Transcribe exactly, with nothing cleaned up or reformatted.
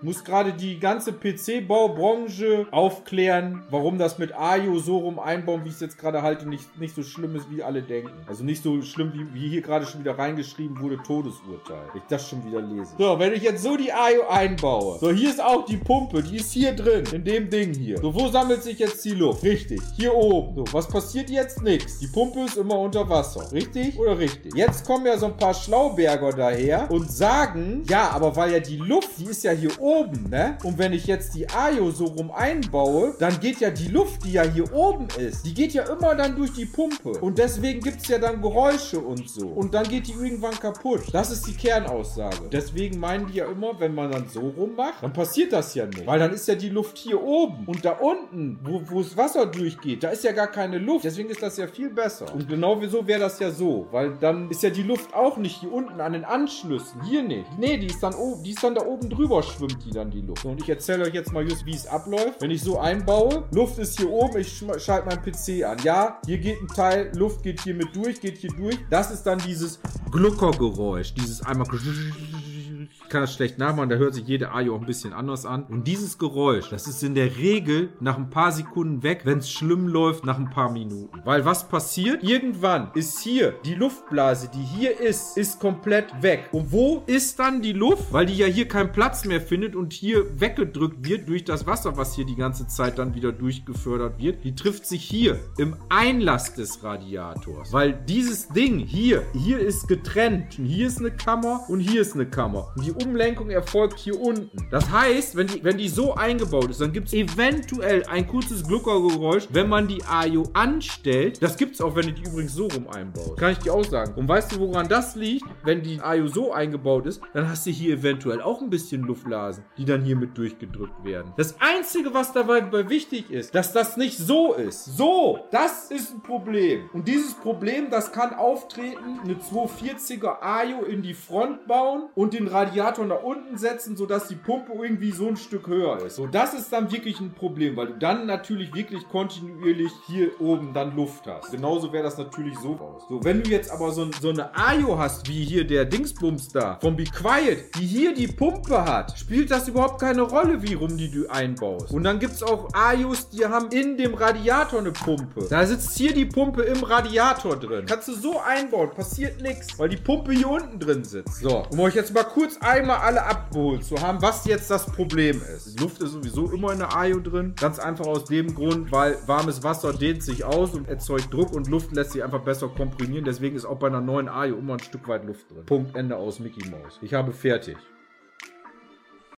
muss gerade die ganze P C-Baubranche aufklären, warum das mit A I O so rum einbauen, wie ich es jetzt gerade halte, nicht, nicht so schlimm ist, wie alle denken. Also nicht so schlimm, wie, wie hier gerade schon wieder reingeschrieben wurde, Todesurteil. Ich das schon wieder lese. So, wenn ich jetzt so die A I O einbaue. So, hier ist auch die Pumpe, die ist hier drin, in dem Ding hier. So, wo sammelt sich jetzt die Luft? Richtig, hier oben. So, was passiert jetzt? Nix. Die Pumpe ist immer unter Wasser. Richtig oder richtig? Jetzt kommen ja so ein paar Schlauberger daher und sagen, ja, aber weil ja die Luft, die ist ja hier oben, ne? Und wenn ich jetzt die A I O so rum einbaue, dann geht ja die Luft, die ja hier oben ist, die geht ja immer dann durch die Pumpe. Und deswegen gibt es ja dann Geräusche und so. Und dann geht die irgendwann kaputt. Das ist die Kernaussage. Deswegen meinen die ja immer, wenn man dann so rum macht, dann passiert das ja nicht. Weil dann ist ja die Luft hier oben. Und da unten, wo, wo das Wasser durchgeht, da ist ja gar keine Luft. Deswegen ist das ja viel besser. Und genau wieso wäre das ja so. Weil dann ist ja die Luft auch nicht hier unten an den Anschlüssen. Hier nicht. Nee, die ist dann, oben, die ist dann da oben drüber, schwimmt die dann die Luft. Und ich erzähle euch jetzt mal just, wie es abläuft. Wenn ich so einbaue, Luft ist hier oben, ich schalte meinen P C an. Ja, hier geht ein Teil, Luft geht hier mit durch, geht hier durch. Das ist dann dieses Gluckergeräusch. Dieses einmal... Ich kann das schlecht nachmachen, da hört sich jede A I O auch ein bisschen anders an. Und dieses Geräusch, das ist in der Regel nach ein paar Sekunden weg, wenn es schlimm läuft, nach ein paar Minuten. Weil was passiert? Irgendwann ist hier die Luftblase, die hier ist, ist komplett weg. Und wo ist dann die Luft? Weil die ja hier keinen Platz mehr findet und hier weggedrückt wird durch das Wasser, was hier die ganze Zeit dann wieder durchgefördert wird. Die trifft sich hier im Einlass des Radiators. Weil dieses Ding hier, hier ist getrennt. Hier ist eine Kammer und hier ist eine Kammer. Und die Umlenkung erfolgt hier unten. Das heißt, wenn die, wenn die so eingebaut ist, dann gibt es eventuell ein kurzes Gluckergeräusch, wenn man die A I O anstellt. Das gibt es auch, wenn du die übrigens so rum einbaust. Kann ich dir auch sagen. Und weißt du, woran das liegt? Wenn die A I O so eingebaut ist, dann hast du hier eventuell auch ein bisschen Luftblasen, die dann hier mit durchgedrückt werden. Das Einzige, was dabei wichtig ist, dass das nicht so ist. So, das ist ein Problem. Und dieses Problem, das kann auftreten, eine zweihundertvierziger A I O in die Front bauen und den Radiator nach unten setzen, sodass die Pumpe irgendwie so ein Stück höher ist. So, das ist dann wirklich ein Problem, weil du dann natürlich wirklich kontinuierlich hier oben dann Luft hast. Genauso wäre das natürlich so aus. So, wenn du jetzt aber so, so eine A I O hast, wie hier der Dingsbums da, von Be Quiet, die hier die Pumpe hat, spielt das überhaupt keine Rolle, wie rum die du einbaust. Und dann gibt es auch A I Os, die haben in dem Radiator eine Pumpe. Da sitzt hier die Pumpe im Radiator drin. Kannst du so einbauen, passiert nichts, weil die Pumpe hier unten drin sitzt. So, um euch jetzt mal kurz einmal alle abgeholt zu haben, was jetzt das Problem ist. Die Luft ist sowieso immer in der A I O drin. Ganz einfach aus dem Grund, weil warmes Wasser dehnt sich aus und erzeugt Druck und Luft lässt sich einfach besser komprimieren. Deswegen ist auch bei einer neuen A I O immer ein Stück weit Luft drin. Punkt, Ende aus, Mickey Maus. Ich habe fertig.